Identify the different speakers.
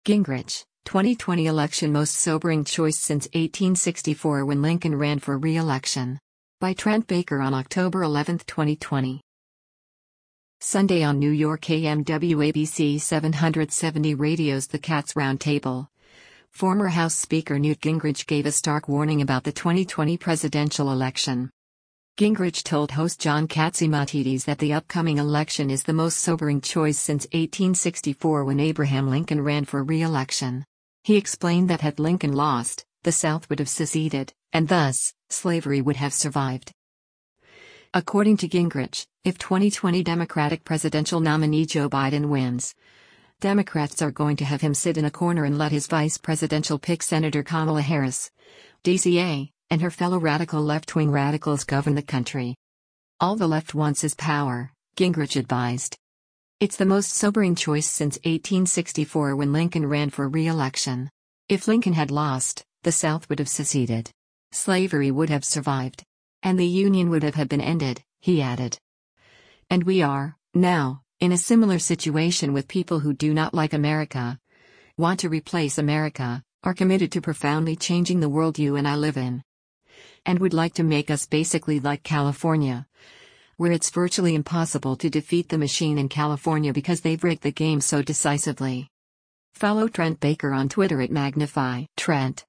Speaker 1: Gingrich, 2020 election most sobering choice since 1864 when Lincoln ran for re-election. By Trent Baker on October 11, 2020. Sunday on New York AM WABC 770 Radio's The Cats Roundtable. Former House Speaker Newt Gingrich gave a stark warning about the 2020 presidential election. Gingrich told host John Catsimatidis that the upcoming election is the most sobering choice since 1864 when Abraham Lincoln ran for re-election. He explained that had Lincoln lost, the South would have seceded, and thus, slavery would have survived. According to Gingrich, if 2020 Democratic presidential nominee Joe Biden wins, Democrats are going to have him sit in a corner and let his vice presidential pick Senator Kamala Harris, DCA, and her fellow radical left-wing radicals govern the country. All the left wants is power, Gingrich advised. It's the most sobering choice since 1864 when Lincoln ran for re-election. If Lincoln had lost, the South would have seceded. Slavery would have survived. And the Union would have been ended, he added. And we are, now, in a similar situation with people who do not like America, want to replace America, are committed to profoundly changing the world you and I live in, and would like to make us basically like California, where it's virtually impossible to defeat the machine in California because they've rigged the game so decisively. Follow Trent Baker on Twitter at Magnify Trent.